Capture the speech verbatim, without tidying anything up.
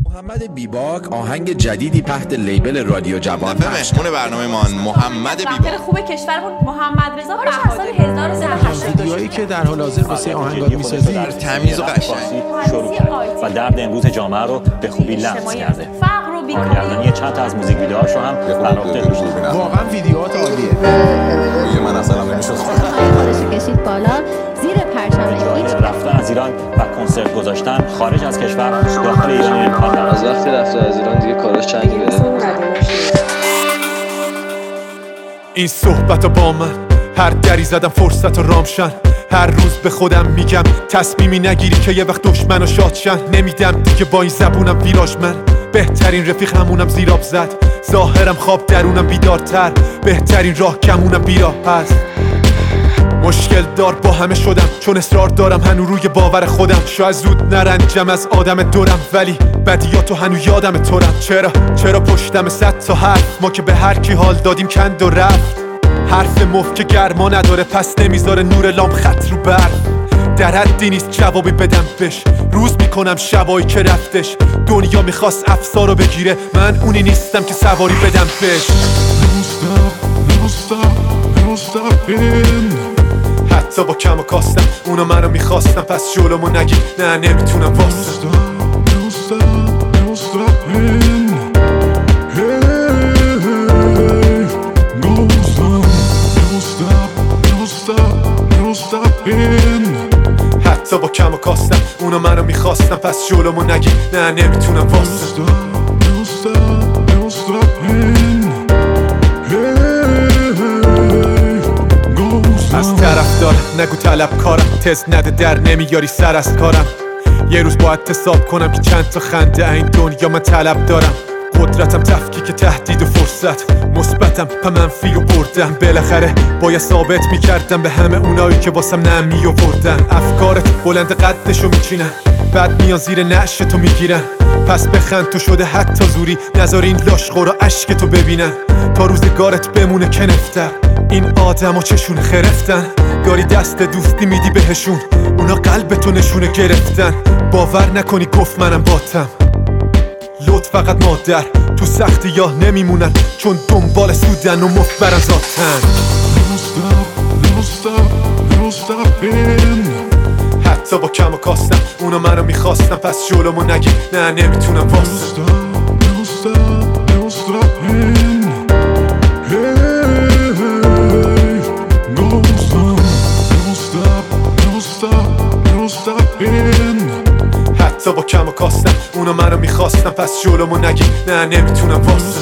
محمد بیباک آهنگ جدیدی تحت لیبل رادیو جوان پخش مهمون برنامه ما محمد بیباک خوب کشورمون محمد رضا بهادری هزار و سیصد و هشتاد ویدیوهایی که در حال حاضر واسه آهنگات می‌سازی در تمیز و قشنگ شروع کرد و درد امروز جامعه رو به خوبی لمس کرده. فقر و بیکاری چند تا از موزیک ویدیوهاشو هم برآورده داشت. واقعا ویدیوهات عالیه. من اصلا نمی‌شد خودشو کشید بالا زیر پرچم هیچ رفتن از ایران و کنسرت گذاشتن خارج از کشور داخل ایران امکان نداره. از وقتی رفته از ایران دیگه کارش چنگ بده. این صحبت با من هر دری زدم فرصت و رامشن، هر روز به خودم میگم تصمیمی نگیری که یه وقت دشمن و شادشن. نمیدم دیگه با این زبونم ویراج من، بهترین رفیق همونم زیراب زد. ظاهرم خواب درونم بیدارتر، بهترین راه کمونم بیراه هست. مشکل دار با همه شدم چون اصرار دارم هنو روی باور خودم. شاید زود نرنجم از آدم دورم ولی بدیاتو هنو یادم تورم. چرا چرا پشتم صد تا حرف ما که به هر کی حال دادیم کند و رفت. حرف مفت که گرما نداره پس نمیذاره نور لام خط رو برف. در حدی نیست جوابی بدم بش، روز میکنم شبایی که رفتش. دنیا میخواست افسارو بگیره، من اونی نیستم که سواری بدم بش. حتی با کم و کاستم اونا منو میخواستم پس جلومو نگی نه نمیتونم واسه. حتی با کم و کاستم اونا منو میخواستم پس جلومو نگی نه نمیتونم واسه. از طرفدار نگو طلبکارم، تز نده در نمیاری سر از کارم. یه روز باید حساب کنم که چند تا خنده این دنیا من طلب دارم. قدرتم تفکیک تهدید و فرصت، مثبتم و منفی رو بردم. بالاخره باید ثابت میکردم به همه اونایی که واسم نمی آوردن. افکارت بلند قدشو میچینن بعد میان زیر نعشتو میگیرن. پس بخند تو شده حتی زوری نذار این لاشخورا عشقتو ببینن. تا روزگارت بمونه کنفتر این آدمو چشون خرفتن. گاری دست دوستی میدی بهشون اونا قلبتو نشونه گرفتن. باور نکنی گفت منم باتم لطف فقط مادر تو سختی یا نمیمونن چون دنبال سودن و مفت برن ذاتن. حتی با کم و کاستم اونا منو میخواستم پس جلومو نگی نه نمیتونم واسه. حتی با کم و کاستم اونا منو میخواستم پس جلومو نگی نه نمیتونم واسه.